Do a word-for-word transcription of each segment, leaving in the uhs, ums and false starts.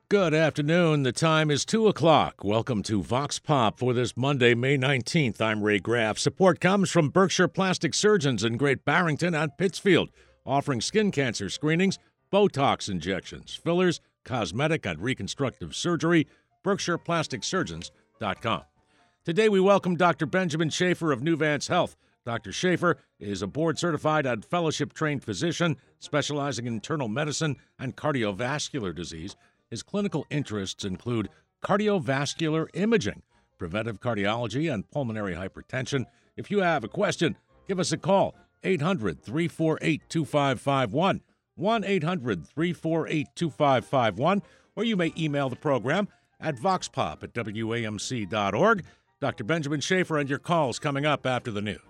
Good afternoon. The time is two o'clock. Welcome to Vox Pop for this Monday, May nineteenth. I'm Ray Graff. Support comes from Berkshire Plastic Surgeons in Great Barrington and Pittsfield, offering skin cancer screenings, Botox injections, fillers, cosmetic and reconstructive surgery. Berkshire Plastic Surgeons dot com. Today we welcome Doctor Benjamin Schaefer of Nuvance Health. Doctor Schaefer is a board-certified and fellowship-trained physician specializing in internal medicine and cardiovascular disease. His clinical interests include cardiovascular imaging, preventive cardiology, and pulmonary hypertension. If you have a question, give us a call, eight hundred, three four eight, two five five one, one eight hundred, three four eight, two five five one, or you may email the program at voxpop at W A M C dot org. Doctor Benjamin Schaefer and your calls coming up after the news.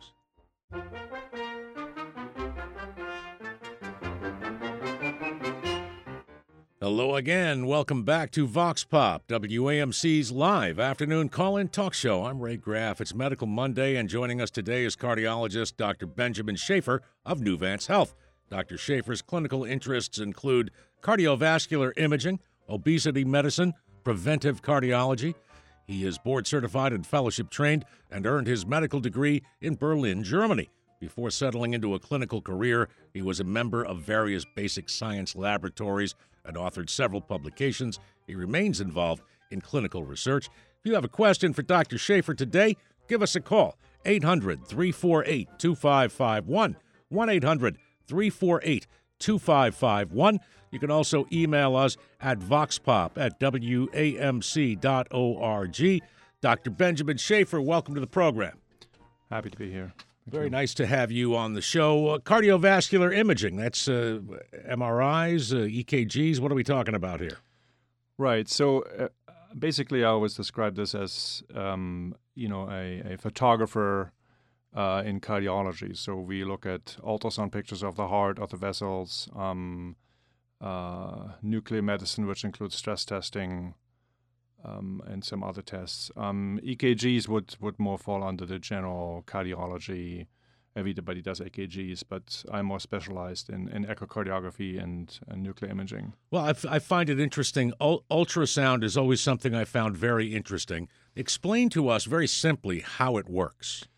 Hello again. Welcome back to Vox Pop, W A M C's live afternoon call-in talk show. I'm Ray Graff. It's Medical Monday, and joining us today is cardiologist Doctor Benjamin Schaefer of Nuvance Health. Doctor Schaefer's clinical interests include cardiovascular imaging, obesity medicine, preventive cardiology. He is board-certified and fellowship-trained and earned his medical degree in Berlin, Germany. Before settling into a clinical career, he was a member of various basic science laboratories and authored several publications. He remains involved in clinical research. If you have a question for Doctor Schaefer today, give us a call, eight hundred, three four eight, two five five one, one eight hundred, three four eight, two five five one. You can also email us at voxpop at W A M C dot org. Doctor Benjamin Schaefer, welcome to the program. Happy to be here. Thank Very you. nice to have you on the show. Uh, cardiovascular imaging, that's uh, M R Is, uh, E K Gs. What are we talking about here? Right. So uh, basically, I always describe this as, um, you know, a, a photographer uh, in cardiology. So we look at ultrasound pictures of the heart, of the vessels, um, uh, nuclear medicine, which includes stress testing, Um, and some other tests. Um, E K Gs would, would more fall under the general cardiology. Everybody does E K Gs, but I'm more specialized in, in echocardiography and, and nuclear imaging. Well, I, f- I find it interesting. U- ultrasound is always something I found very interesting. Explain to us very simply how it works.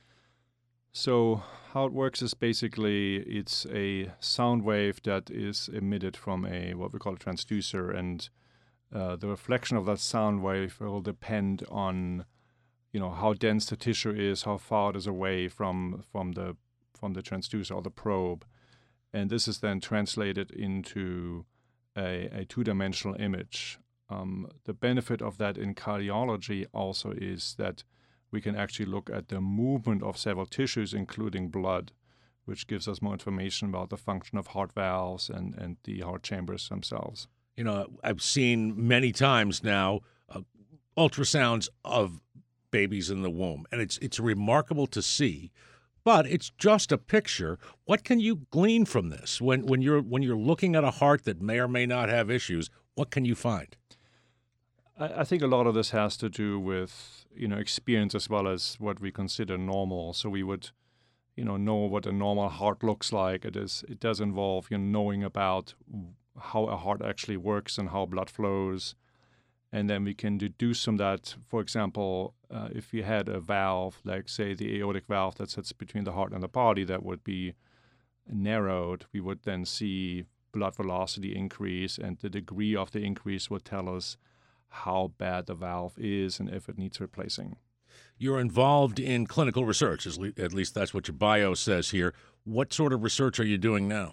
So how it works is basically it's a sound wave that is emitted from a what we call a transducer, and Uh, the reflection of that sound wave will depend on, you know, how dense the tissue is, how far it is away from from the from the transducer or the probe, and this is then translated into a, a two-dimensional image. Um, the benefit of that in cardiology also is that we can actually look at the movement of several tissues, including blood, which gives us more information about the function of heart valves and, and the heart chambers themselves. You know, I've seen many times now uh, ultrasounds of babies in the womb, and it's it's remarkable to see. But it's just a picture. What can you glean from this when when you're when you're looking at a heart that may or may not have issues? What can you find? I, I think a lot of this has to do with you know experience as well as what we consider normal. So we would, you know, know what a normal heart looks like. It is it does involve you know knowing about how a heart actually works and how blood flows. And then we can deduce from that, for example, uh, if you had a valve, like say the aortic valve that sits between the heart and the body that would be narrowed, we would then see blood velocity increase, and the degree of the increase would tell us how bad the valve is and if it needs replacing. You're involved in clinical research, at least that's what your bio says here. What sort of research are you doing now?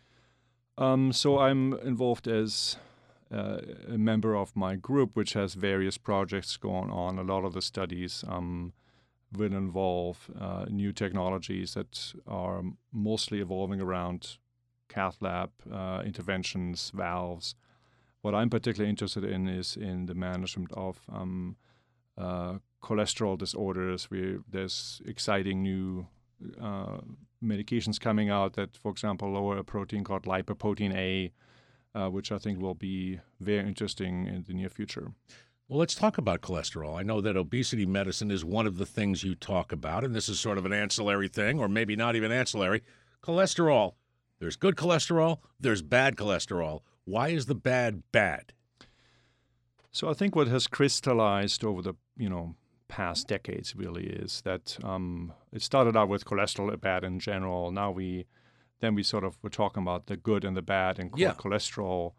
Um, so I'm involved as uh, a member of my group, which has various projects going on. A lot of the studies um, will involve uh, new technologies that are mostly evolving around cath lab uh, interventions, valves. What I'm particularly interested in is in the management of um, uh, cholesterol disorders. We, there's exciting new uh, medications coming out that, for example, lower a protein called lipoprotein A, uh, which I think will be very interesting in the near future. Well, let's talk about cholesterol. I know that obesity medicine is one of the things you talk about, and this is sort of an ancillary thing, or maybe not even ancillary. Cholesterol. There's good cholesterol. There's bad cholesterol. Why is the bad bad? So I think what has crystallized over the, you know, past decades really is that um, it started out with cholesterol bad in general. Now we, then we sort of were talking about the good and the bad and Yeah. cholesterol.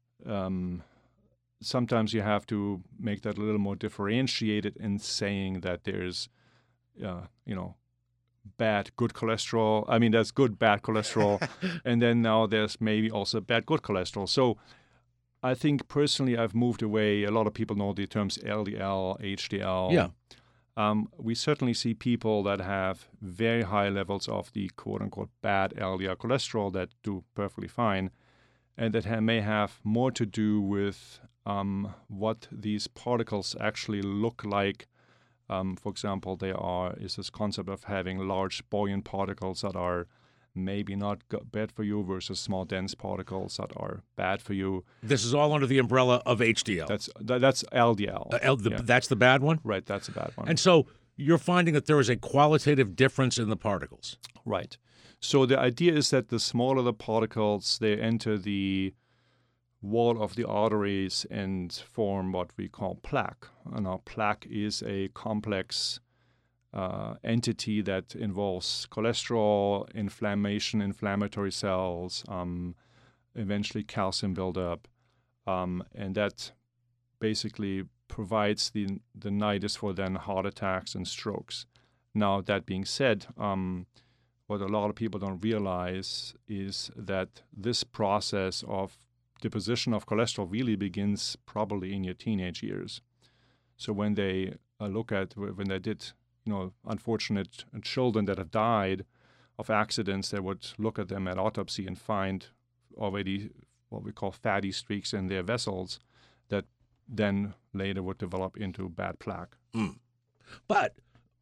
Um, sometimes you have to make that a little more differentiated in saying that there's, uh, you know, bad, good cholesterol. I mean, there's good, bad cholesterol. And then now there's maybe also bad, good cholesterol. So I think personally I've moved away. A lot of people know the terms L D L, H D L. Yeah. Um, we certainly see people that have very high levels of the quote-unquote bad L D L cholesterol that do perfectly fine, and that ha- may have more to do with um, what these particles actually look like. Um, for example, there are is this concept of having large buoyant particles that are maybe not go- bad for you versus small dense particles that are bad for you. This is all under the umbrella of H D L. That's that, that's L D L. Uh, L- the, Yeah. That's the bad one? Right, that's a bad one. And so you're finding that there is a qualitative difference in the particles. Right. So the idea is that the smaller the particles, they enter the wall of the arteries and form what we call plaque. And our plaque is a complex uh, entity that involves cholesterol, inflammation, inflammatory cells, um, eventually calcium buildup, um, and that basically provides the the nidus for then heart attacks and strokes. Now, that being said, um, what a lot of people don't realize is that this process of deposition of cholesterol really begins probably in your teenage years. So when they uh, look at, when they did, you know, unfortunate children that have died of accidents, they would look at them at autopsy and find already what we call fatty streaks in their vessels that then later would develop into bad plaque. Mm. But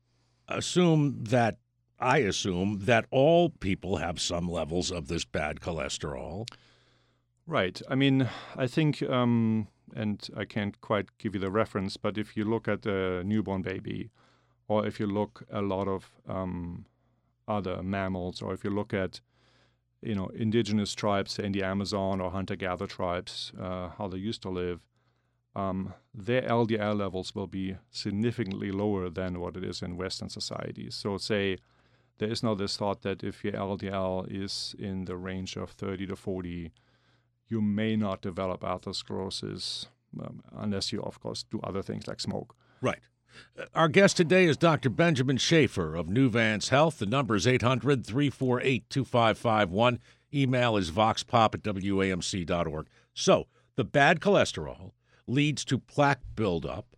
assume that, I assume that all people have some levels of this bad cholesterol. Right. I mean, I think, um, and I can't quite give you the reference, but if you look at a newborn baby, or if you look a lot of um, other mammals, or if you look at, you know, indigenous tribes in the Amazon or hunter-gatherer tribes, uh, how they used to live, um, their L D L levels will be significantly lower than what it is in Western societies. So say there is now this thought that if your L D L is in the range of thirty to forty, you may not develop atherosclerosis um, unless you, of course, do other things like smoke. Right. Our guest today is Doctor Benjamin Schaefer of Nuvance Health. The number is eight hundred, three four eight, two five five one. Email is voxpop at W A M C dot org. So the bad cholesterol leads to plaque buildup.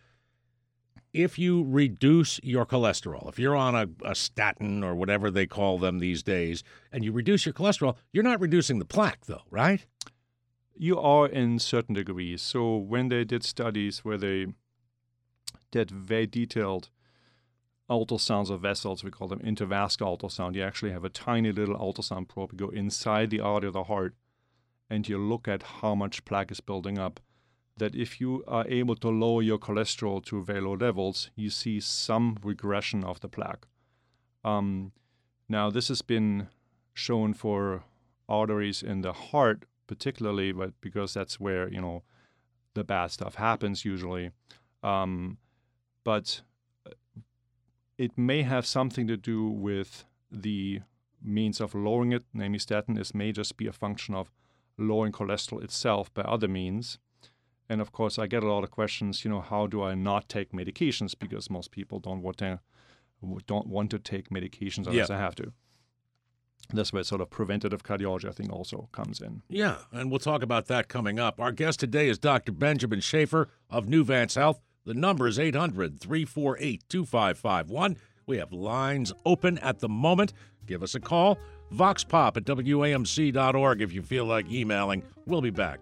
If you reduce your cholesterol, if you're on a, a statin or whatever they call them these days, and you reduce your cholesterol, you're not reducing the plaque, though, right? You are in certain degrees. So when they did studies where they did very detailed ultrasounds of vessels, we call them intravascular ultrasound, you actually have a tiny little ultrasound probe, you go inside the artery of the heart, and you look at how much plaque is building up. That if you are able to lower your cholesterol to very low levels, you see some regression of the plaque. Um, now, this has been shown for arteries in the heart, particularly, but because that's where, you know, the bad stuff happens usually. Um, but it may have something to do with the means of lowering it, namely statin. This may just be a function of lowering cholesterol itself by other means. And of course, I get a lot of questions, you know, how do I not take medications? Because most people don't want to, don't want to take medications unless Yeah. they have to. That's where sort of preventative cardiology, I think, also comes in. Yeah, and we'll talk about that coming up. Our guest today is Doctor Benjamin Schaefer of Nuvance Health. The number is eight hundred, three four eight, two five five one. We have lines open at the moment. Give us a call. voxpop at W A M C dot org if you feel like emailing. We'll be back.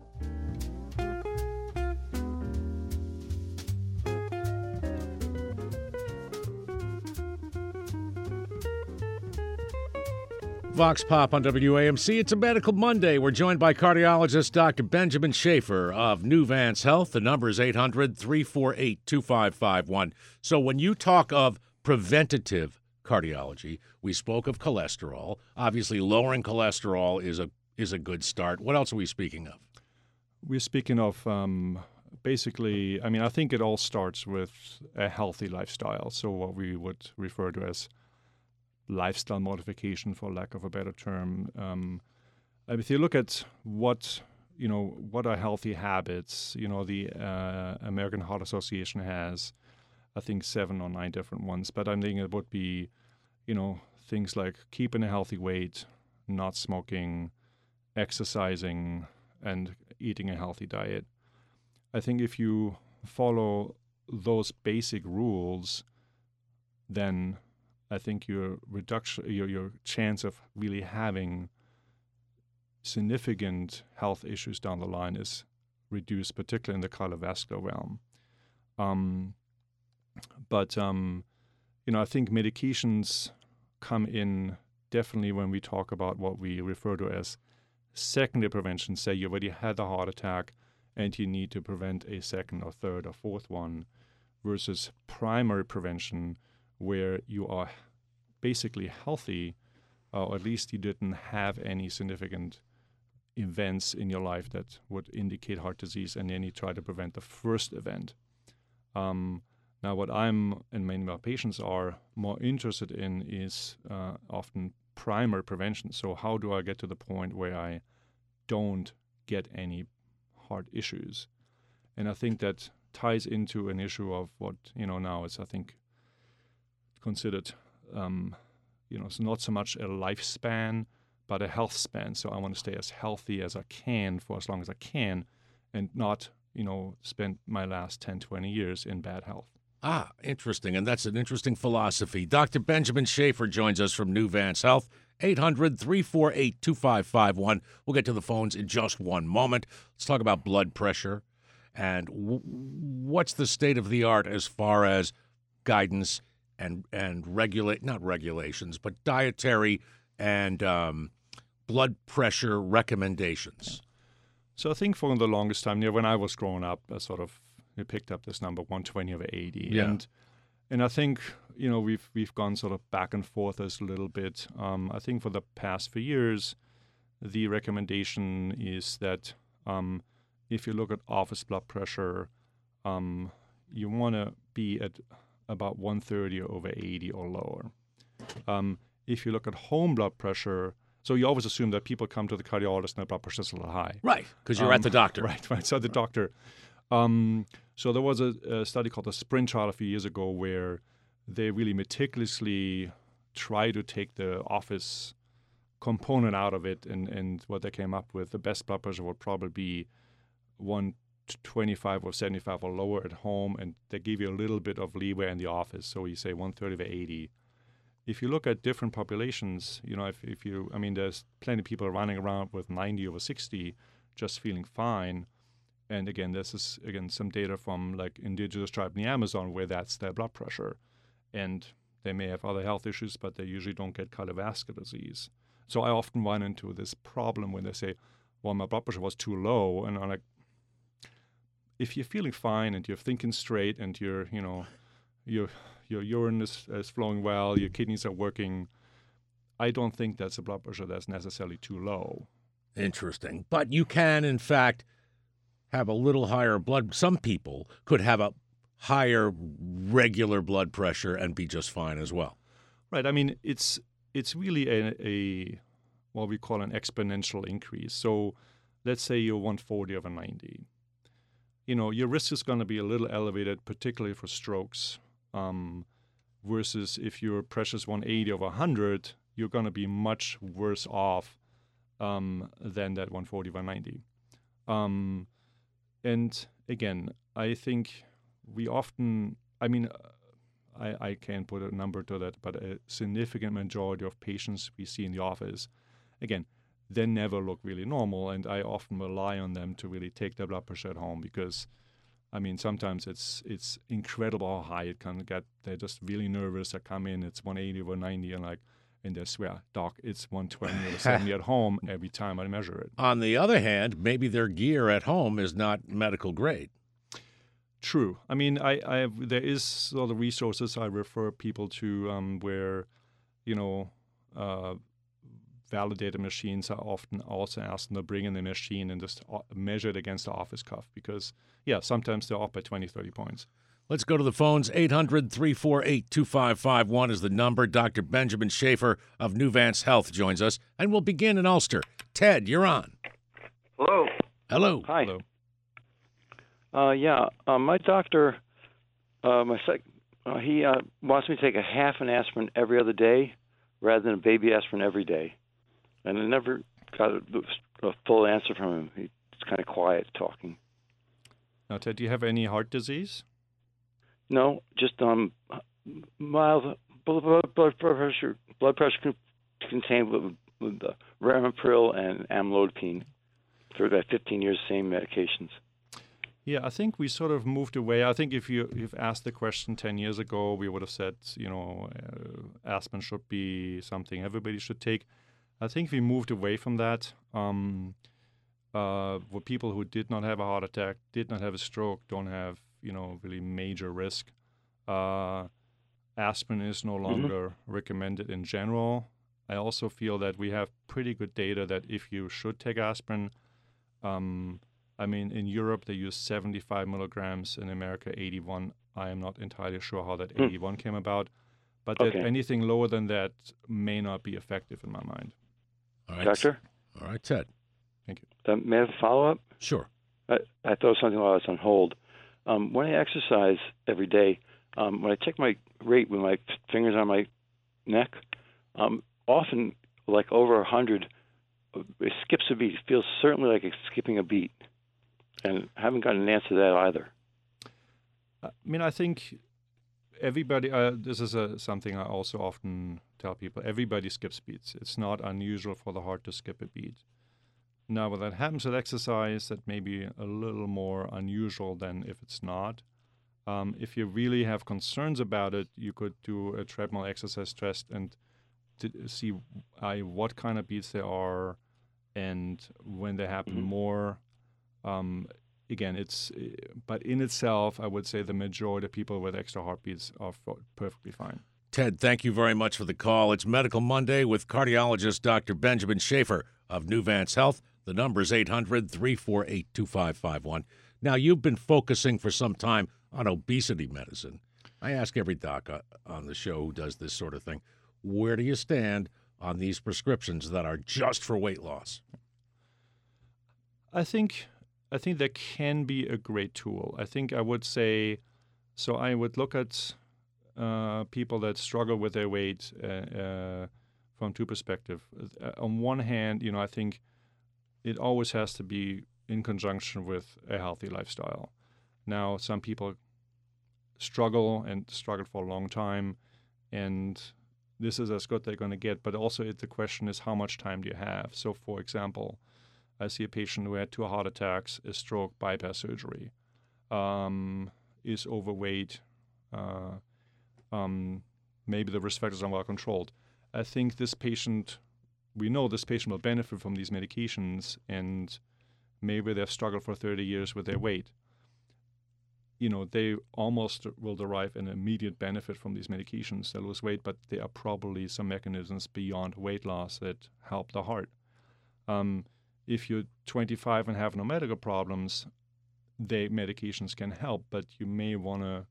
Vox Pop on W A M C. It's a Medical Monday. We're joined by cardiologist Doctor Benjamin Schaefer of Nuvance Health. The number is eight hundred, three four eight, two five five one. So when you talk of preventative cardiology, we spoke of cholesterol. Obviously, lowering cholesterol is a is a good start. What else are we speaking of? We're speaking of um, basically, I mean, I think it all starts with a healthy lifestyle. So what we would refer to as lifestyle modification, for lack of a better term. Um, if you look at what, you know, what are healthy habits, you know, the uh, American Heart Association has, I think, seven or nine different ones. But I'm thinking it would be, you know, things like keeping a healthy weight, not smoking, exercising, and eating a healthy diet. I think if you follow those basic rules, then I think your reduction, your your chance of really having significant health issues down the line is reduced, particularly in the cardiovascular realm. Um, but um, you know, I think medications come in definitely when we talk about what we refer to as secondary prevention. Say you already had a heart attack and you need to prevent a second or third or fourth one, versus primary prevention, where you are basically healthy, uh, or at least you didn't have any significant events in your life that would indicate heart disease, and then you try to prevent the first event. Um, now, what I'm and many of my patients are more interested in is uh, often primary prevention. So how do I get to the point where I don't get any heart issues? And I think that ties into an issue of what, you know, now is, I think, considered, um, you know, it's not so much a lifespan, but a health span. So I want to stay as healthy as I can for as long as I can, and not, you know, spend my last ten, twenty years in bad health. Ah, interesting. And that's an interesting philosophy. Doctor Benjamin Schaefer joins us from Nuvance Health, eight hundred, three four eight, two five five one. We'll get to the phones in just one moment. Let's talk about blood pressure and w- what's the state of the art as far as guidance and and regulate, not regulations, but dietary and um, blood pressure recommendations. So I think for the longest time, you know, when I was growing up, I sort of we picked up this number one twenty over eighty. Yeah. And and I think, you know, we've we've gone sort of back and forth a little bit. Um, I think for the past few years, the recommendation is that um, if you look at office blood pressure, um, you want to be at about one thirty over eighty or lower. Um, if you look at home blood pressure, so you always assume that people come to the cardiologist and their blood pressure is a little high. Right, because you're Um, at the doctor. Right, right. So the doctor. Um, so there was a, a study called the SPRINT trial a few years ago where they really meticulously try to take the office component out of it, and, and what they came up with, the best blood pressure would probably be one twenty-five or seventy-five or lower at home, and they give you a little bit of leeway in the office. So you say one thirty over eighty. If you look at different populations, you know, if, if you, I mean, there's plenty of people running around with ninety over sixty just feeling fine. And again, this is, again, some data from like indigenous tribe in the Amazon where that's their blood pressure. And they may have other health issues, but they usually don't get cardiovascular disease. So I often run into this problem when they say, well, my blood pressure was too low. And I'm like, if you're feeling fine and you're thinking straight and you're, you know, your your urine is, is flowing well, your kidneys are working, I don't think that's a blood pressure that's necessarily too low. Interesting. But you can, in fact, have a little higher blood. Some people could have a higher regular blood pressure and be just fine as well. Right. I mean, it's it's really a, a what we call an exponential increase. So let's say you're one forty over ninety. You know, your risk is going to be a little elevated, particularly for strokes, um, versus if your pressure is one eighty over one hundred, you're going to be much worse off um, than that one forty over ninety. Um, and again, I think we often, I mean, I, I can't put a number to that, but a significant majority of patients we see in the office, again, they never look really normal, and I often rely on them to really take their blood pressure at home because, I mean, sometimes it's it's incredible how high it can get. They're just really nervous. They come in, it's one eighty over ninety, and like, and they swear, Doc, it's one twenty over seventy at home every time I measure it. On the other hand, maybe their gear at home is not medical grade. True. I mean, I, I have, there is sort of resources I refer people to um, where, you know, uh, validated machines are often also asked them to bring in the machine and just o- measure it against the office cuff because, yeah, sometimes they're off by twenty, thirty points. Let's go to the phones. eight hundred, three four eight, two five five one is the number. Doctor Benjamin Schaefer of Nuvance Health joins us, and we'll begin in Ulster. Ted, you're on. Hello. Hello. Hi. Hello. Uh, yeah, uh, my doctor, uh, my sec- uh, he uh, wants me to take a half an aspirin every other day rather than a baby aspirin every day. And I never got a, a full answer from him. He's kind of quiet talking. Now, Ted, do you have any heart disease? No, just um, mild blood, blood, blood pressure, blood pressure con- contained with, with the Ramipril and amlodipine for about fifteen years, same medications. Yeah, I think we sort of moved away. I think if you you've asked the question ten years ago, we would have said, you know, uh, aspirin should be something everybody should take. I think we moved away from that. Um, uh, for people who did not have a heart attack, did not have a stroke, don't have, you know, really major risk, uh, aspirin is no longer mm-hmm. recommended in general. I also feel that we have pretty good data that if you should take aspirin, um, I mean, in Europe, they use seventy-five milligrams. In America, eighty-one. I am not entirely sure how that eighty-one came about. But Okay. that anything lower than that may not be effective in my mind. All right. Doctor? All right, Ted. Thank you. Uh, may I have a follow-up? Sure. I, I thought something while I was on hold. Um, when I exercise every day, um, when I check my rate with my fingers on my neck, um, often, like over one hundred, it skips a beat. It feels certainly like it's skipping a beat. And I haven't gotten an answer to that either. I mean, I think everybody, uh, this is a, something I also often tell people, everybody skips beats. It's not unusual for the heart to skip a beat. Now, when that happens with exercise, that may be a little more unusual than if it's not. Um, if you really have concerns about it, you could do a treadmill exercise test and to see uh, what kind of beats there are and when they happen mm-hmm. more. Um, again, it's, but in itself, I would say the majority of people with extra heartbeats are f- perfectly fine. Ted, thank you very much for the call. It's Medical Monday with cardiologist Doctor Benjamin Schaefer of Nuvance Health. The number is eight hundred, three four eight, two five five one. Now, you've been focusing for some time on obesity medicine. I ask every doc uh, on the show who does this sort of thing, where do you stand on these prescriptions that are just for weight loss? I think... I think that can be a great tool. I think I would say, so I would look at uh, people that struggle with their weight uh, uh, from two perspectives. Uh, on one hand, you know, I think it always has to be in conjunction with a healthy lifestyle. Now, some people struggle and struggle for a long time, and this is as good they're going to get. But also, it, the question is, how much time do you have? So, for example, I see a patient who had two heart attacks, a stroke, bypass surgery, um, is overweight, uh, um, maybe the risk factors are well controlled. I think this patient, we know this patient will benefit from these medications, and maybe they've struggled for thirty years with their weight. You know, they almost will derive an immediate benefit from these medications. They lose weight, but there are probably some mechanisms beyond weight loss that help the heart. Um, If you're twenty-five and have no medical problems, the medications can help, but you may want to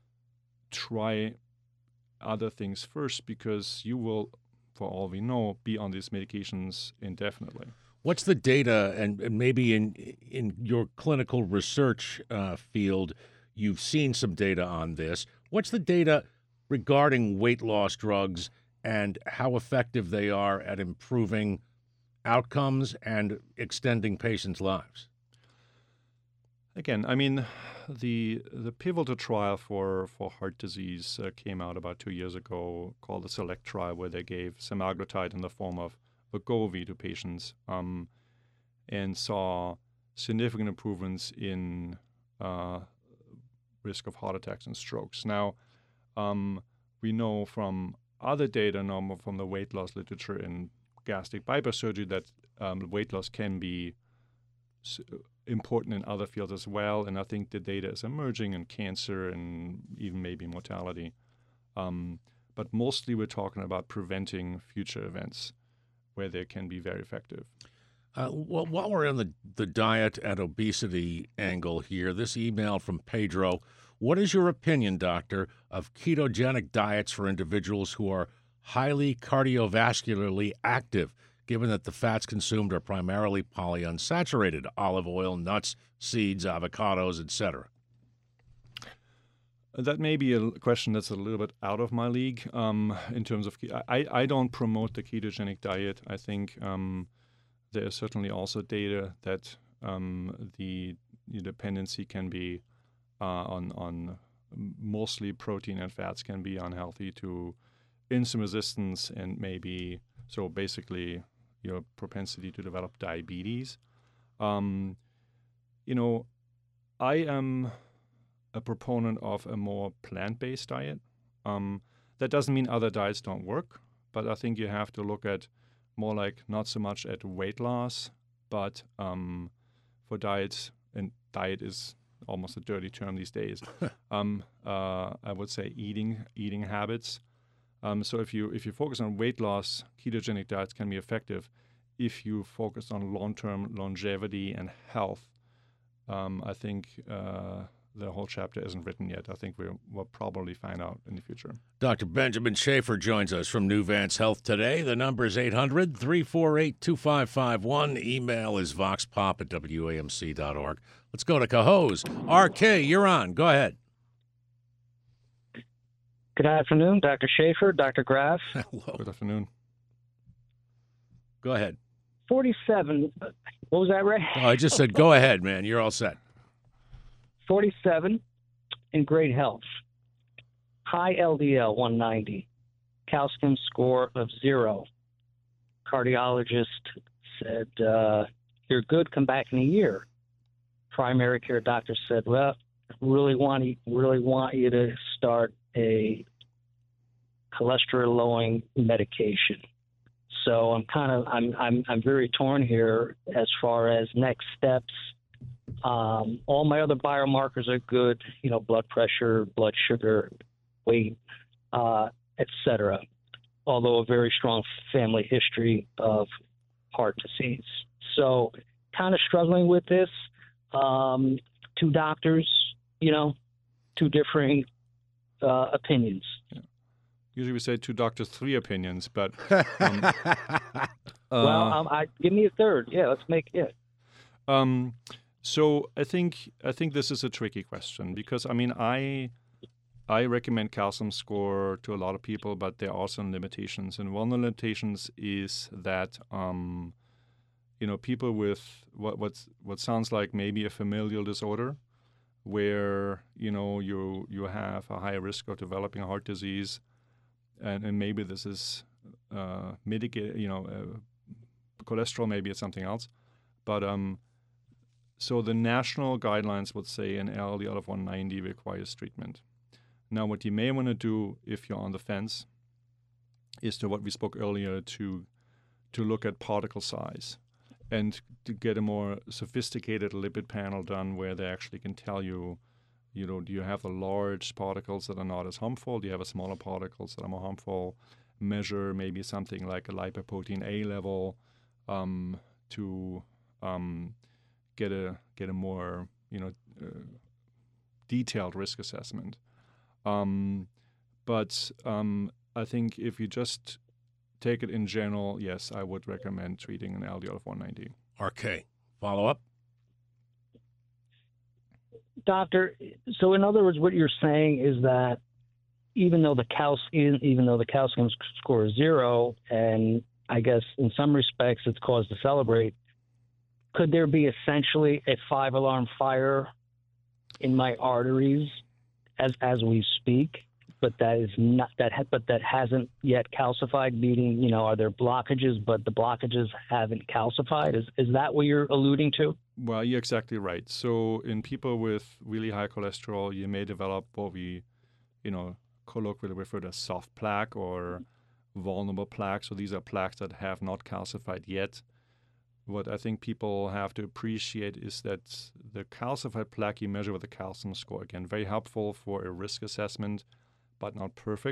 try other things first because you will, for all we know, be on these medications indefinitely. What's the data, and, and maybe in in your clinical research uh, field, you've seen some data on this. What's the data regarding weight loss drugs and how effective they are at improving outcomes and extending patients' lives? Again, I mean, the the pivotal trial for, for heart disease uh, came out about two years ago called the SELECT trial, where they gave semaglutide in the form of Wegovy to patients um, and saw significant improvements in uh, risk of heart attacks and strokes. Now, um, we know from other data, now from the weight loss literature in gastric bypass surgery, that um, weight loss can be s- important in other fields as well. And I think the data is emerging in cancer and even maybe mortality. Um, but mostly we're talking about preventing future events. where they can be very effective. Uh, well, while we're on the, the diet and obesity angle here, this email from Pedro. What is your opinion, doctor, of ketogenic diets for individuals who are highly cardiovascularly active, given that the fats consumed are primarily polyunsaturated, olive oil, nuts, seeds, avocados, et cetera? That may be a question that's a little bit out of my league um, in terms of, I, I don't promote the ketogenic diet. I think um, there is certainly also data that um, the, the dependency can be uh, on, on mostly protein and fats can be unhealthy to insulin resistance and maybe, so basically your propensity to develop diabetes. Um, you know, I am a proponent of a more plant-based diet. Um, that doesn't mean other diets don't work, but I think you have to look at more like not so much at weight loss, but um, for diets, and diet is almost a dirty term these days. um, uh, I would say eating eating habits. Um, so if you if you focus on weight loss, ketogenic diets can be effective. If you focus on long-term longevity and health, um, I think uh, the whole chapter isn't written yet. I think we'll, we'll probably find out in the future. Doctor Benjamin Schaefer joins us from Nuvance Health today. The number is eight hundred, three four eight, two five five one. Email is voxpop at W A M C dot org. Let's go to Cohoes. R K, you're on. Go ahead. Good afternoon, Doctor Schaefer, Doctor Graf. Hello. Good afternoon. Go ahead. forty-seven. What was that, Ray? Oh, I just said go ahead, man. You're all set. forty-seven, in great health. High L D L, one ninety. Calcium score of zero. Cardiologist said, uh, you're good, come back in a year. Primary care doctor said, well, really want you, really want you to start a cholesterol-lowering medication. So I'm kind of I'm I'm I'm very torn here as far as next steps. Um, all my other biomarkers are good, you know, blood pressure, blood sugar, weight, uh, et cetera. Although a very strong family history of heart disease. So kind of struggling with this. Um, two doctors, you know, two differing uh, opinions. Yeah. Usually we say two doctors, three opinions, but um, uh, well, um, I give me a third. Yeah, let's make it. Um, so I think I think this is a tricky question because I mean I I recommend calcium score to a lot of people, but there are some limitations, and one of the limitations is that um, you know people with what what's, what sounds like maybe a familial disorder, where you know you you have a higher risk of developing heart disease. And, and maybe this is uh, mitigate, you know, uh, cholesterol, maybe it's something else. But um, so the national guidelines would say an L D L of one ninety requires treatment. Now, what you may want to do if you're on the fence is to what we spoke earlier to to look at particle size and to get a more sophisticated lipid panel done where they actually can tell you, you know, do you have the large particles that are not as harmful? Do you have a smaller particles that are more harmful? Measure maybe something like a lipoprotein A level um, to um, get a get a more you know uh, detailed risk assessment. Um, but um, I think if you just take it in general, yes, I would recommend treating an L D L of one ninety. R K, follow up. Doctor, so in other words, what you're saying is that even though the calcium, even though the calcium score is zero, and I guess in some respects it's cause to celebrate, could there be essentially a five-alarm fire in my arteries as as we speak? But that is not that, but that hasn't yet calcified. Meaning, you know, are there blockages, but the blockages haven't calcified? Is is that what you're alluding to? Well, you're exactly right. So in people with really high cholesterol, you may develop what we, you know, colloquially refer to as soft plaque or vulnerable plaque. So these are plaques that have not calcified yet. What I think people have to appreciate is that the calcified plaque you measure with a calcium score, again, very helpful for a risk assessment, but not perfect.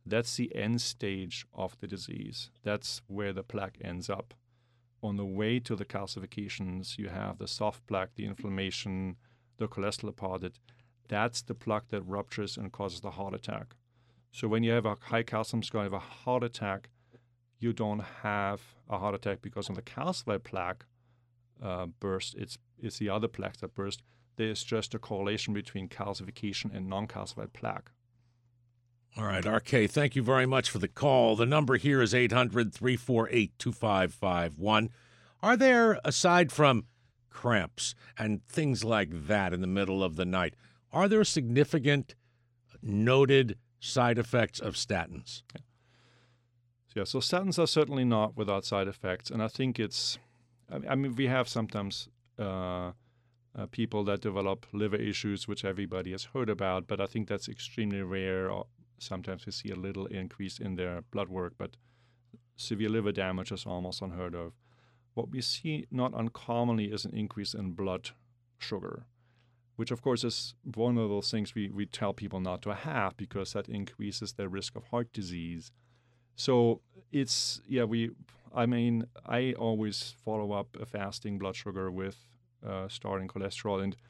that's the end stage of the disease. That's where the plaque ends up. On the way to the calcifications, you have the soft plaque, the inflammation, the cholesterol deposit. That's the plaque that ruptures and causes the heart attack. So when you have a high calcium score, you have a heart attack, you don't have a heart attack because of the calcified plaque uh, burst. It's, it's the other plaques that burst. There's just a correlation between calcification and non-calcified plaque. All right, R K, thank you very much for the call. The number here is eight hundred, three four eight, two five five one. Are there, aside from cramps and things like that in the middle of the night, are there significant noted side effects of statins? Yeah. Yeah, so statins are certainly not without side effects, and I think it's, I mean, we have sometimes uh, uh, people that develop liver issues, which everybody has heard about, but I think that's extremely rare. Sometimes we see a little increase in their blood work, but severe liver damage is almost unheard of. What we see not uncommonly is an increase in blood sugar, which of course is one of those things we, we tell people not to have because that increases their risk of heart disease. So it's, yeah, we, I mean, I always follow up a fasting blood sugar with uh, starting cholesterol. And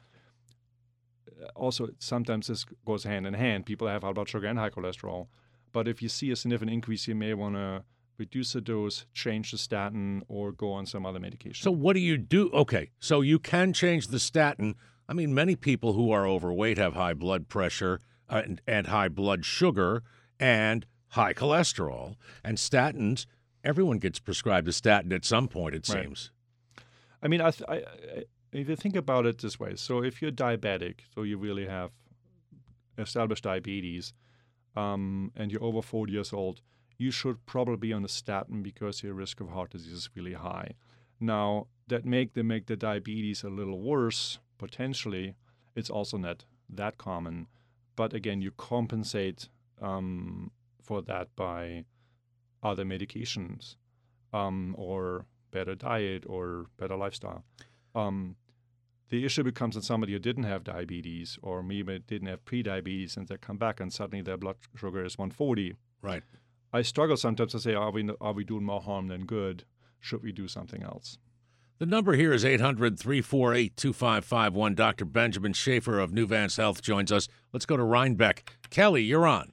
also sometimes this goes hand in hand. People have high blood sugar and high cholesterol. But if you see a significant increase, you may want to reduce the dose, change the statin, or go on some other medication. So what do you do? Okay, so you can change the statin. I mean, many people who are overweight have high blood pressure uh, and, and high blood sugar and high cholesterol. And statins, everyone gets prescribed a statin at some point, it seems. Right. I mean, I, th- I, I, if you think about it this way, so if you're diabetic, so you really have established diabetes, um, and you're over forty years old, you should probably be on a statin because your risk of heart disease is really high. Now, that make them make the diabetes a little worse, potentially. It's also not that common. But again, you compensate um, for that by other medications um, or better diet or better lifestyle. Um, the issue becomes that somebody who didn't have diabetes or maybe didn't have pre-diabetes and they come back and suddenly their blood sugar is one forty. Right. I struggle sometimes to say, are we are we doing more harm than good? Should we do something else? The number here is eight hundred, three four eight, two five five one. Doctor Benjamin Schaefer of Nuvance Health joins us. Let's go to Rhinebeck. Kelly, you're on.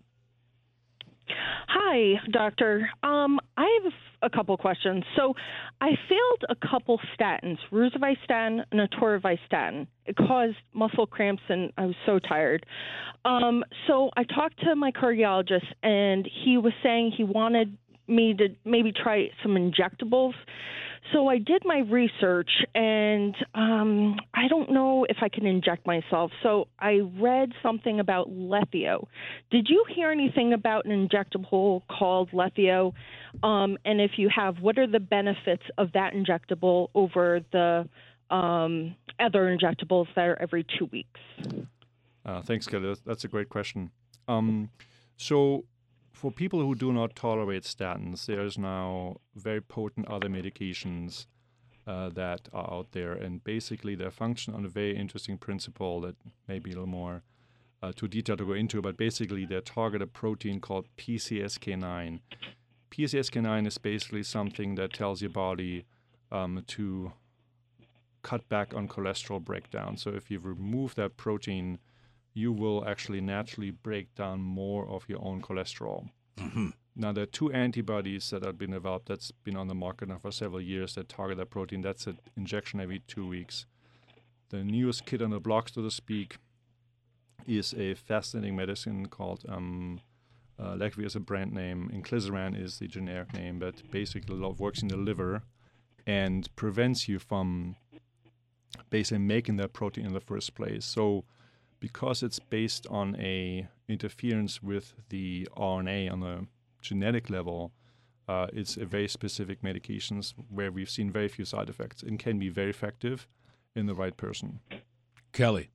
Hi, doctor. Um, I have a couple questions. So I failed a couple statins, rosuvastatin and atorvastatin. It caused muscle cramps, and I was so tired. Um, so I talked to my cardiologist, and he was saying he wanted me to maybe try some injectables. So I did my research, and um, I don't know if I can inject myself. So I read something about Lethio. Did you hear anything about an injectable called Lethio? Um, and if you have, what are the benefits of that injectable over the um, other injectables that are every two weeks? Uh, thanks, Kelly. That's a great question. Um, so for people who do not tolerate statins, there's now very potent other medications uh, that are out there, and basically they function on a very interesting principle that may be a little more uh, too detailed to go into, but basically they target a protein called P C S K nine. P C S K nine is basically something that tells your body um, to cut back on cholesterol breakdown. So if you remove that protein, you will actually naturally break down more of your own cholesterol. Mm-hmm. Now, there are two antibodies that have been developed that's been on the market now for several years that target that protein. That's an injection every two weeks. The newest kid on the block, so to speak, is a fascinating medicine called um, uh, Leqvio is a brand name. Inclisiran is the generic name, but basically works in the liver and prevents you from basically making that protein in the first place. So because it's based on a interference with the R N A on a genetic level, uh, it's a very specific medications where we've seen very few side effects and can be very effective in the right person. Kelly.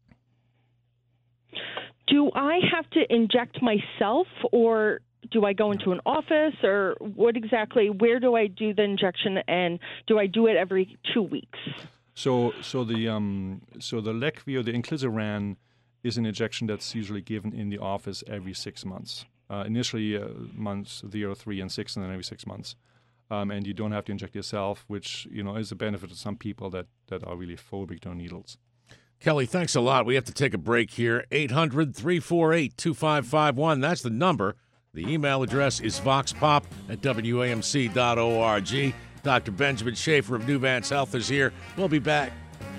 Do I have to inject myself, or do I go into an office, or what exactly, where do I do the injection, and do I do it every two weeks? So so the um so the Leqvio, the Inclisiran, is an injection that's usually given in the office every six months. uh, initially uh, months zero, three, and six, and then every six months. Um, and you don't have to inject yourself, which, you know, is a benefit to some people that, that are really phobic to needles. Kelly, thanks a lot. We have to take a break here. eight hundred, three four eight, two five five one. That's the number. The email address is voxpop at W A M C dot org. Doctor Benjamin Schaefer of Nuvance Health is here. We'll be back.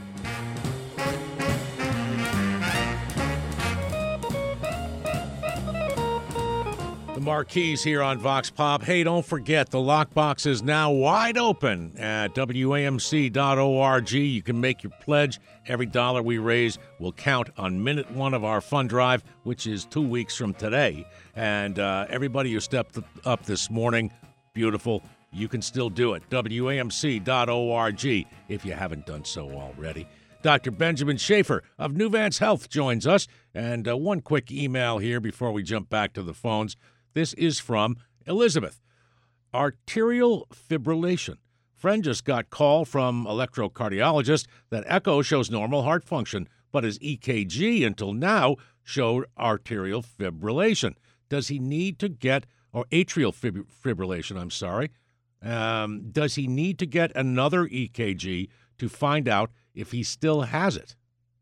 The Marquise here on Vox Pop. Hey, don't forget, the lockbox is now wide open at W A M C dot org. You can make your pledge. Every dollar we raise will count on minute one of our fund drive, which is two weeks from today. And uh, everybody who stepped up this morning, beautiful. You can still do it. W A M C dot org if you haven't done so already. Doctor Benjamin Schaefer of Nuvance Health joins us. And uh, one quick email here before we jump back to the phones. This is from Elizabeth. Arterial fibrillation. Friend just got call from electrocardiologist that echo shows normal heart function, but his E K G until now showed arterial fibrillation. Does he need to get, or atrial fib- fibrillation, I'm sorry. Um, does he need to get another E K G to find out if he still has it?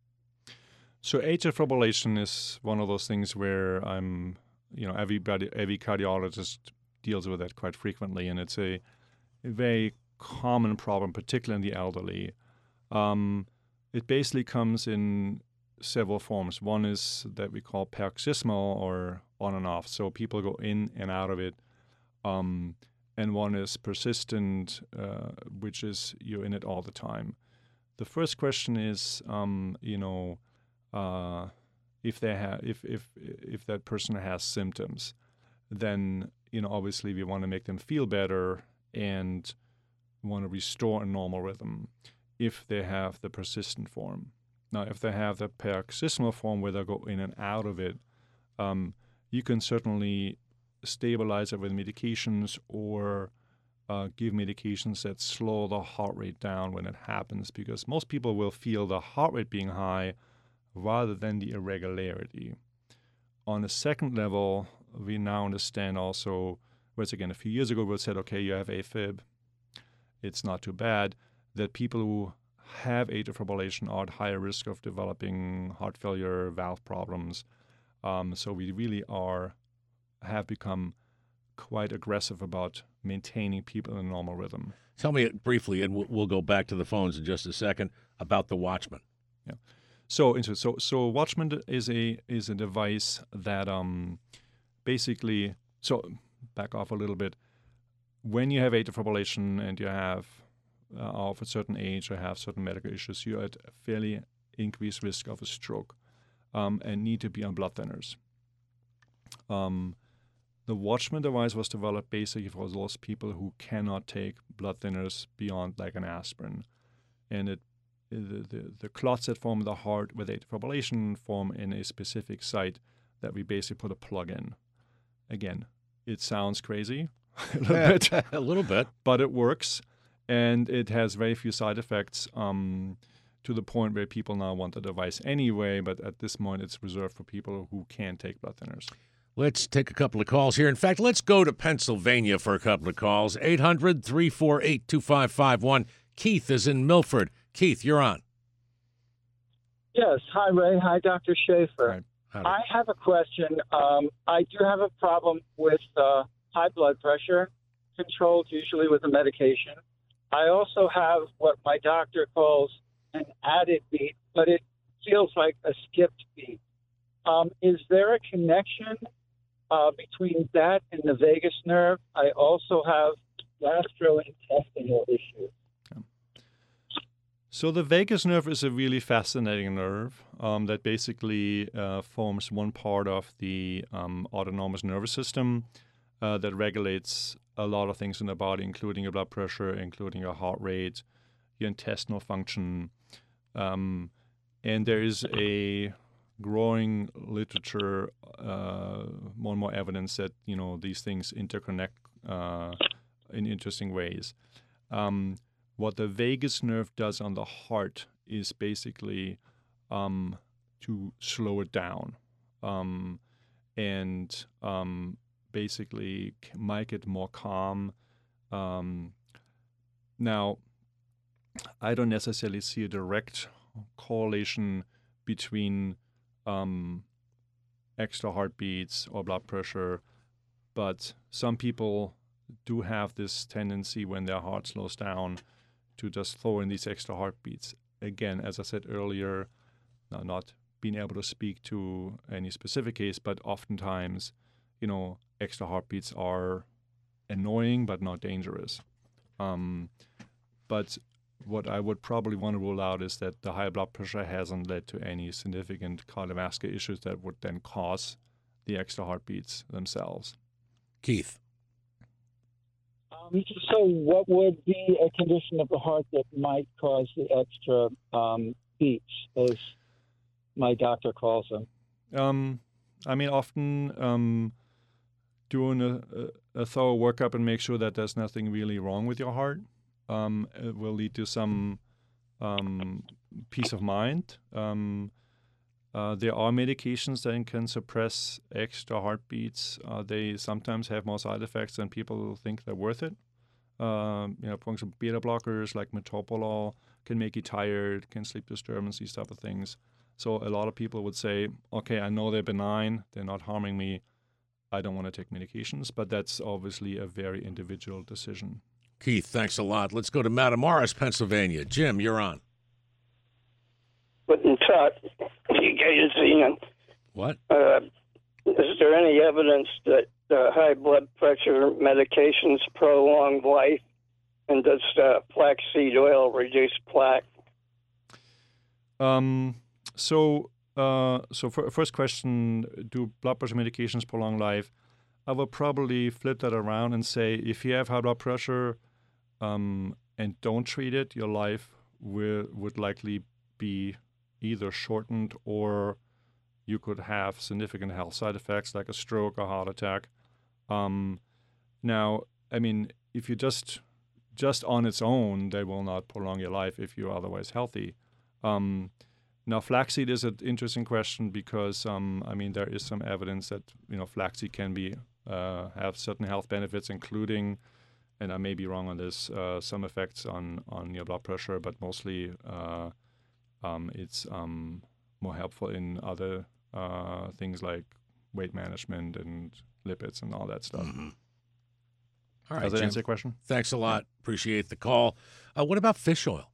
So atrial fibrillation is one of those things where I'm, you know, everybody, every cardiologist deals with that quite frequently, and it's a, a very common problem, particularly in the elderly. Um, it basically comes in several forms. One is that we call paroxysmal, or on and off. So people go in and out of it. Um, and one is persistent, uh, which is you're in it all the time. The first question is, um, you know, uh, if they have, if if if that person has symptoms, then, you know, obviously we want to make them feel better and want to restore a normal rhythm. If they have the persistent form, now if they have the paroxysmal form where they go in and out of it, um, you can certainly stabilize it with medications or uh, give medications that slow the heart rate down when it happens, because most people will feel the heart rate being high rather than the irregularity. On a second level, we now understand also, whereas again, a few years ago we said, okay, you have AFib, it's not too bad, that people who have atrial fibrillation are at higher risk of developing heart failure, valve problems. Um, so we really are, have become quite aggressive about maintaining people in a normal rhythm. Tell me briefly, and we'll, we'll go back to the phones in just a second, about the Watchman. Yeah. So, so, so Watchman is a is a device that um, basically. So, back off a little bit. When you have atrial fibrillation and you have uh, of a certain age or have certain medical issues, you're at a fairly increased risk of a stroke, um, and need to be on blood thinners. Um, the Watchman device was developed basically for those people who cannot take blood thinners beyond like an aspirin, and it. The, the, the clots that form the heart with atrial fibrillation form in a specific site that we basically put a plug in. Again, it sounds crazy a little bit, a little bit, but it works, and it has very few side effects, um, to the point where people now want the device anyway, but at this point it's reserved for people who can't take blood thinners. Let's take a couple of calls here. In fact, let's go to Pennsylvania for a couple of calls. eight hundred, three four eight, two five five one. Keith is in Milford. Keith, you're on. Yes. Hi, Ray. Hi, Doctor Schaefer. Hi. I have a question. Um, I do have a problem with uh, high blood pressure, controlled usually with a medication. I also have what my doctor calls an added beat, but it feels like a skipped beat. Um, is there a connection uh, between that and the vagus nerve? I also have gastrointestinal issues. So the vagus nerve is a really fascinating nerve um, that basically uh, forms one part of the um, autonomous nervous system uh, that regulates a lot of things in the body, including your blood pressure, including your heart rate, your intestinal function. Um, and there is a growing literature, uh, more and more evidence that, you know, these things interconnect uh, in interesting ways. Um, What the vagus nerve does on the heart is basically um, to slow it down. Um, and um, basically might get more calm. Um, now, I don't necessarily see a direct correlation between um, extra heartbeats or blood pressure, but some people do have this tendency when their heart slows down to just throw in these extra heartbeats. Again, as I said earlier, now not being able to speak to any specific case, but oftentimes, you know, extra heartbeats are annoying but not dangerous. Um, but what I would probably want to rule out is that the high blood pressure hasn't led to any significant cardiovascular issues that would then cause the extra heartbeats themselves. Keith. Um, so what would be a condition of the heart that might cause the extra um, beats, as my doctor calls them? Um, I mean, often um, doing a, a, a thorough workup and make sure that there's nothing really wrong with your heart um, it will lead to some um, peace of mind. Um, uh, there are medications that can suppress extra heartbeats. Uh, they sometimes have more side effects than people think they're worth it. Um, you know, for example, beta blockers like metoprolol can make you tired, can sleep disturbance, these type of things. So a lot of people would say, okay, I know they're benign, they're not harming me, I don't want to take medications, but that's obviously a very individual decision. Keith, thanks a lot. Let's go to Matamoros, Pennsylvania. Jim, you're on. Guten Tag, wie geht es Ihnen? What? Uh, is there any evidence that uh, high blood pressure medications prolong life, and does uh, flaxseed oil reduce plaque? Um, so, uh, so for, first question, do blood pressure medications prolong life? I would probably flip that around and say, if you have high blood pressure um, and don't treat it, your life will, would likely be either shortened or you could have significant health side effects like a stroke or heart attack. Um, now, I mean, if you just just on its own, they will not prolong your life if you're otherwise healthy. Um, now, flaxseed is an interesting question because, um, I mean, there is some evidence that, you know, flaxseed can be uh, have certain health benefits, including, and I may be wrong on this, uh, some effects on, on your blood pressure, but mostly uh, um, it's um, more helpful in other uh, things like weight management and lipids and all that stuff. Mm-hmm. All right, Does that Jim, answer your question? Thanks a lot. Appreciate the call. Uh, what about fish oil?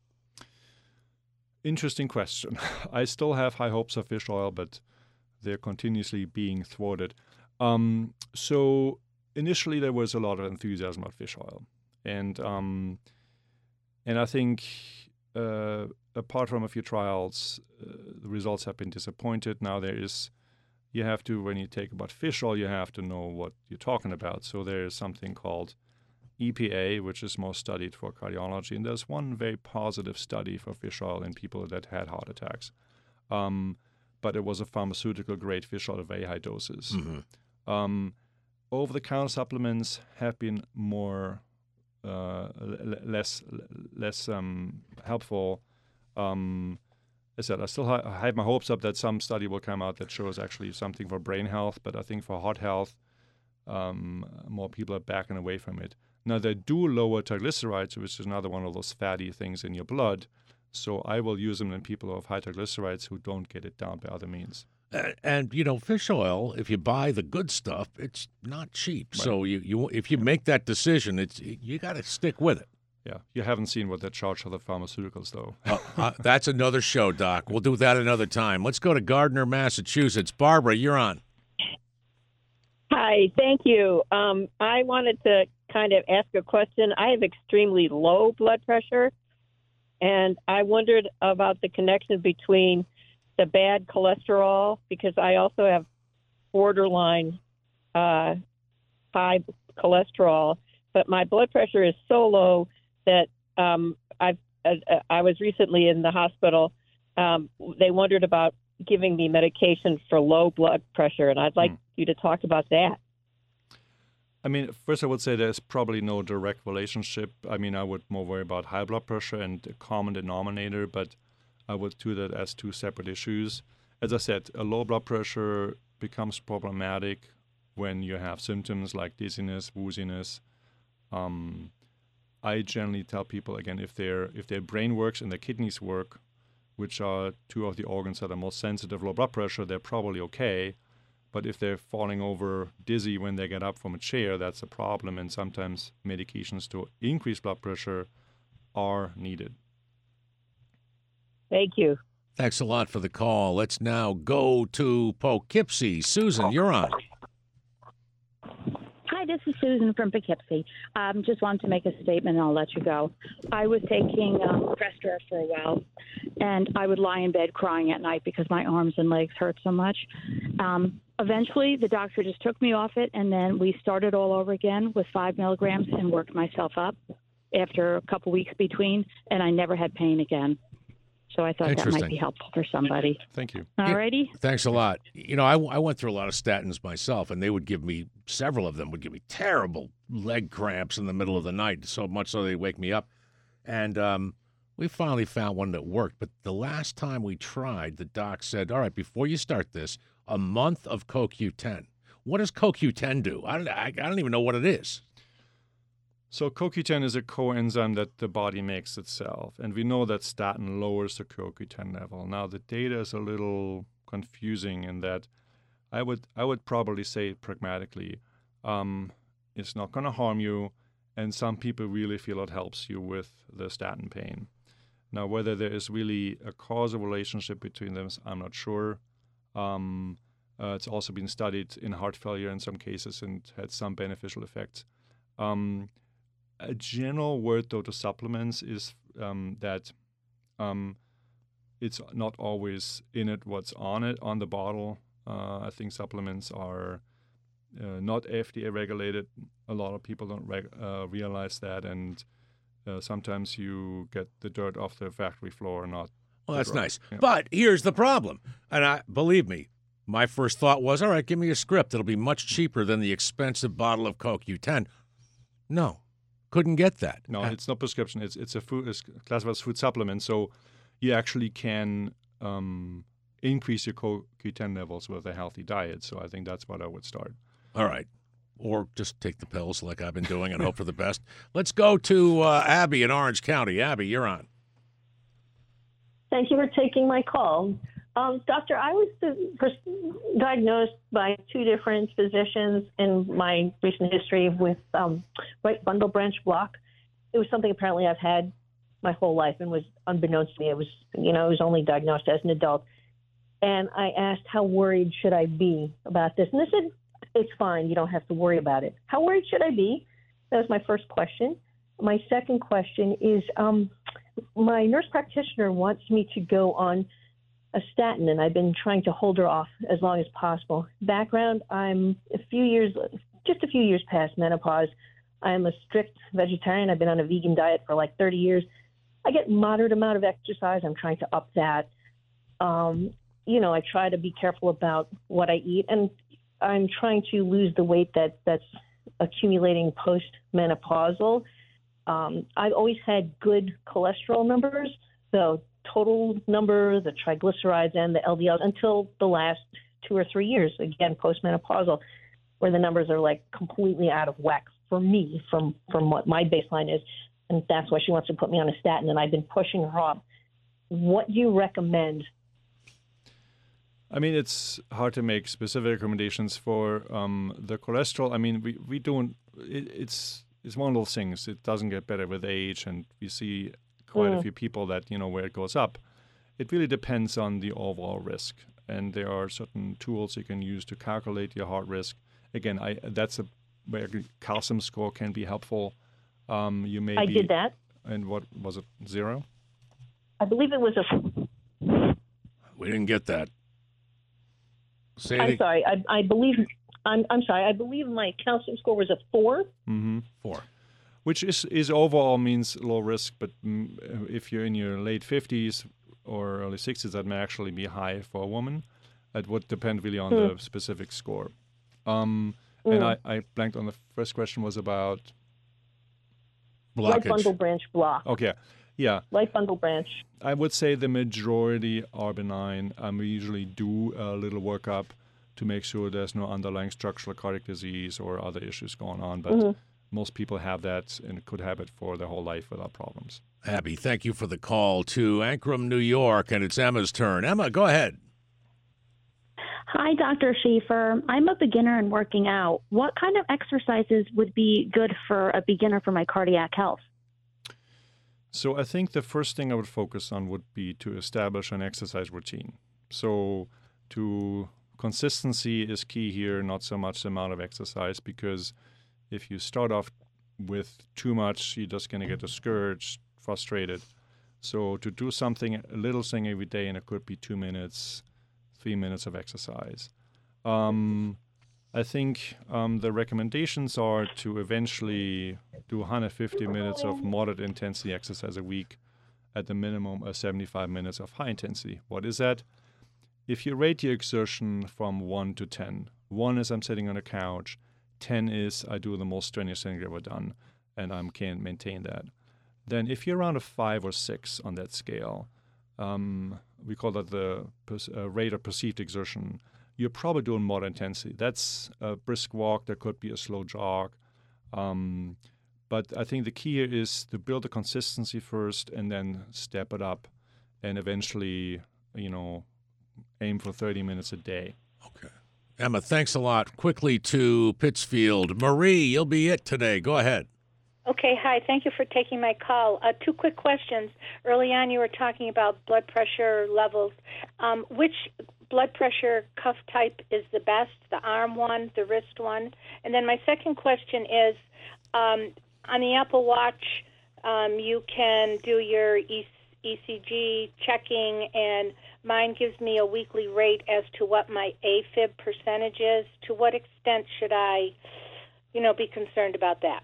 Interesting question. I still have high hopes of fish oil, but they're continuously being thwarted. Um, so initially there was a lot of enthusiasm about fish oil. And um, and I think uh, apart from a few trials, uh, the results have been disappointed. Now there is, you have to, when you take about fish oil, you have to know what you're talking about. So there is something called E P A, which is most studied for cardiology. And there's one very positive study for fish oil in people that had heart attacks. Um, but it was a pharmaceutical-grade fish oil at very high doses. Mm-hmm. Um, over-the-counter supplements have been more, uh, l- less, less um, helpful. Um, I said I still ha- I have my hopes up that some study will come out that shows actually something for brain health, but I think for heart health, um, more people are backing away from it. Now, they do lower triglycerides, which is another one of those fatty things in your blood. So I will use them in people who have high triglycerides who don't get it down by other means. And, and you know, fish oil, if you buy the good stuff, it's not cheap. Right. So you, you if you make that decision, it's you got to stick with it. Yeah, you haven't seen what they charge for the pharmaceuticals, though. uh, uh, that's another show, Doc. We'll do that another time. Let's go to Gardner, Massachusetts. Barbara, you're on. Hi, thank you. Um, I wanted to kind of ask a question. I have extremely low blood pressure, and I wondered about the connection between the bad cholesterol, because I also have borderline uh, high cholesterol, but my blood pressure is so low that um, I've, uh, I was recently in the hospital. Um, they wondered about giving me medication for low blood pressure, and I'd like hmm. you to talk about that. I mean, first I would say there's probably no direct relationship. I mean, I would more worry about high blood pressure and the common denominator, but I would do that as two separate issues. As I said, a low blood pressure becomes problematic when you have symptoms like dizziness, wooziness. Um, I generally tell people, again, if their if their brain works and their kidneys work, which are two of the organs that are most sensitive to low blood pressure, they're probably okay. But if they're falling over dizzy when they get up from a chair, that's a problem. And sometimes medications to increase blood pressure are needed. Thank you. Thanks a lot for the call. Let's now go to Poughkeepsie. Susan, you're on. Hi, this is Susan from Poughkeepsie. Um, just wanted to make a statement and I'll let you go. I was taking um, Crestor for a while, and I would lie in bed crying at night because my arms and legs hurt so much. Um, eventually, the doctor just took me off it, and then we started all over again with five milligrams and worked myself up after a couple weeks between, and I never had pain again. So I thought that might be helpful for somebody. Thank you. All righty. Thanks a lot. You know, I, I went through a lot of statins myself, and they would give me, several of them would give me terrible leg cramps in the middle of the night, so much so they wake me up. And um, we finally found one that worked. But the last time we tried, the doc said, all right, before you start this, a month of C O Q ten. What does C O Q ten do? I don't, I, I don't even know what it is. So C O Q ten is a coenzyme that the body makes itself, and we know that statin lowers the C O Q ten level. Now the data is a little confusing in that I would I would probably say pragmatically, um, it's not going to harm you, and some people really feel it helps you with the statin pain. Now whether there is really a causal relationship between them, I'm not sure. Um, uh, it's also been studied in heart failure in some cases and had some beneficial effects. Um, A general word, though, to supplements is um, that um, it's not always in it what's on it, on the bottle. Uh, I think supplements are uh, not F D A regulated. A lot of people don't reg- uh, realize that, and uh, sometimes you get the dirt off the factory floor, not. Well, that's drug. nice. Yeah. But here's the problem. And I believe me, my first thought was, all right, give me a script. It'll be much cheaper than the expensive bottle of C O Q ten. No. Couldn't get that. No, it's not prescription. It's it's a food, it's classified as food supplement. So you actually can um, increase your C O Q ten levels with a healthy diet. So I think that's what I would start. All right. Or just take the pills like I've been doing and hope for the best. Let's go to uh, Abby in Orange County. Abby, you're on. Thank you for taking my call. Um, doctor, I was diagnosed by two different physicians in my recent history with um, right bundle branch block. It was something apparently I've had my whole life and was unbeknownst to me. It was, you know, it was only diagnosed as an adult. And I asked, how worried should I be about this? And they said, it's fine. You don't have to worry about it. How worried should I be? That was my first question. My second question is, um, my nurse practitioner wants me to go on a statin, and I've been trying to hold her off as long as possible. Background, I'm a few years, just a few years past menopause. I'm a strict vegetarian. I've been on a vegan diet for like thirty years. I get moderate amount of exercise. I'm trying to up that. Um, you know, I try to be careful about what I eat, and I'm trying to lose the weight that that's accumulating post-menopausal. Um, I've always had good cholesterol numbers, so total number, the triglycerides and the L D Ls, until the last two or three years, again, postmenopausal, where the numbers are like completely out of whack for me from, from what my baseline is. And that's why she wants to put me on a statin, and I've been pushing her off. What do you recommend? I mean, it's hard to make specific recommendations for um, the cholesterol. I mean, we, we don't, it, it's, it's one of those things. It doesn't get better with age, and we see quite mm. a few people that, you know, where it goes up. It really depends on the overall risk. And there are certain tools you can use to calculate your heart risk. Again, I that's a where calcium score can be helpful. Um, you may I be, did that. And what was it, zero? I believe it was a... We didn't get that. Say I'm it. sorry. I, I believe... I'm, I'm sorry. I believe my calcium score was a four. Mm-hmm. Four. Which is, is overall means low risk, but mm, if you're in your late fifties or early sixties, that may actually be high for a woman. It would depend really on mm. the specific score. Um, mm. And I, I blanked on the first question was about... Blockage. Right bundle branch block. Okay, yeah. Right bundle branch. I would say the majority are benign. Um, we usually do a little workup to make sure there's no underlying structural cardiac disease or other issues going on. But Mm-hmm. most people have that and could have it for their whole life without problems. Abby, thank you for the call to Ankrum, New York, and it's Emma's turn. Emma, go ahead. Hi, Doctor Schaefer. I'm a beginner in working out. What kind of exercises would be good for a beginner for my cardiac health? So I think the first thing I would focus on would be to establish an exercise routine. So to consistency is key here, not so much the amount of exercise, because if you start off with too much, you're just going to get discouraged, frustrated. So to do something, a little thing every day, and it could be two minutes, three minutes of exercise. Um, I think um, the recommendations are to eventually do one hundred fifty minutes of moderate intensity exercise a week, at the minimum of seventy-five minutes of high intensity. What is that? If you rate your exertion from one to ten, one is I'm sitting on a couch, ten is I do the most strenuous thing I've ever done, and I can't maintain that. Then if you're around a five or six on that scale, um, we call that the per- uh, rate of perceived exertion, you're probably doing moderate intensity. That's a brisk walk, there could be a slow jog. Um, but I think the key here is to build a consistency first and then step it up and eventually, you know, aim for thirty minutes a day. Okay. Emma, thanks a lot. Quickly to Pittsfield. Marie, you'll be it today. Go ahead. Okay, hi. Thank you for taking my call. Uh, two quick questions. Early on, you were talking about blood pressure levels. Um, which blood pressure cuff type is the best, the arm one, the wrist one? And then my second question is, um, on the Apple Watch, um, you can do your E C G checking, and mine gives me a weekly rate as to what my AFib percentage is. To what extent should I, you know, be concerned about that?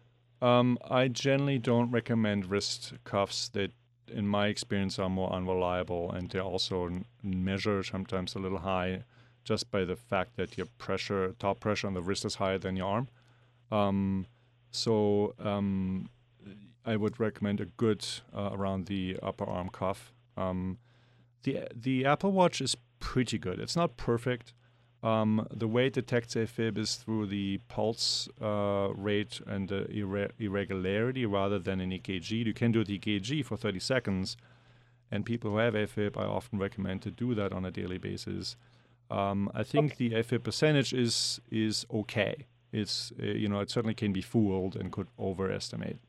Um, I generally don't recommend wrist cuffs that, in my experience, are more unreliable, and they also n- measure sometimes a little high just by the fact that your pressure, top pressure on the wrist is higher than your arm. Um, so um, I would recommend a good uh, around the upper arm cuff. Um, the the Apple Watch is pretty good. It's not perfect. Um, the way it detects AFib is through the pulse uh, rate and the irre- irregularity rather than an E K G. You can do the E K G for thirty seconds, and people who have AFib, I often recommend to do that on a daily basis. Um, I think okay. the AFib percentage is is okay. It's uh, you know it certainly can be fooled and could overestimate.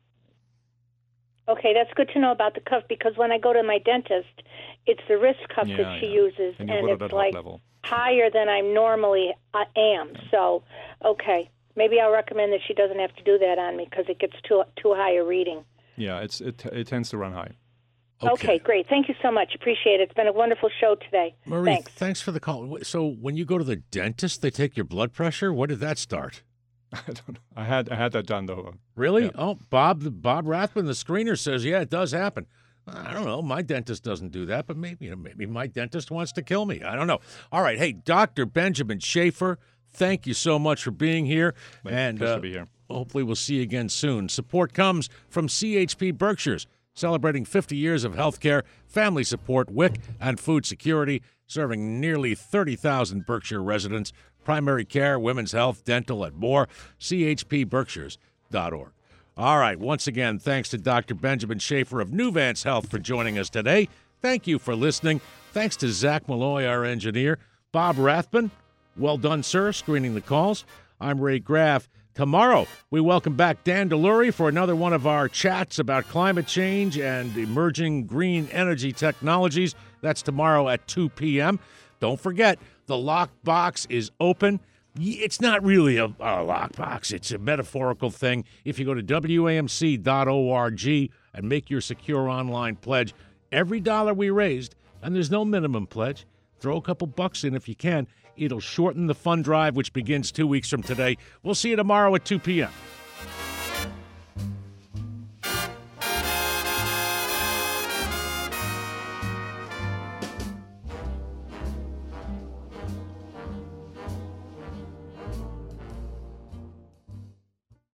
Okay, that's good to know about the cuff, because when I go to my dentist, it's the wrist cuff yeah, that she yeah. uses, and, and it's at like level. higher than I normally uh, am. Yeah. So, okay, maybe I'll recommend that she doesn't have to do that on me because it gets too too high a reading. Yeah, it's it it tends to run high. Okay. okay, great. Thank you so much. Appreciate it. It's been a wonderful show today. Marie, thanks. thanks for the call. So when you go to the dentist, they take your blood pressure? What did that start? I don't know. I had I had that done though. Really? Yeah. Oh, Bob Bob Rathman, the screener, says yeah, it does happen. I don't know. My dentist doesn't do that, but maybe you know, maybe my dentist wants to kill me. I don't know. All right, hey, Doctor Benjamin Schaefer, thank you so much for being here, My and pleasure uh, to be here. Hopefully we'll see you again soon. Support comes from C H P Berkshires, celebrating fifty years of healthcare, family support, W I C, and food security, serving nearly thirty thousand Berkshire residents. Primary care, women's health, dental, and more. C H P Berkshires dot org. All right, once again, thanks to Doctor Benjamin Schaefer of Nuvance Health for joining us today. Thank you for listening. Thanks to Zach Malloy, our engineer. Bob Rathman, well done, sir, screening the calls. I'm Ray Graff. Tomorrow, we welcome back Dan Delury for another one of our chats about climate change and emerging green energy technologies. That's tomorrow at two p.m. Don't forget, the lockbox is open. It's not really a, a lockbox. It's a metaphorical thing. If you go to W A M C dot org and make your secure online pledge, every dollar we raised, and there's no minimum pledge, throw a couple bucks in if you can. It'll shorten the fund drive, which begins two weeks from today. We'll see you tomorrow at two p.m.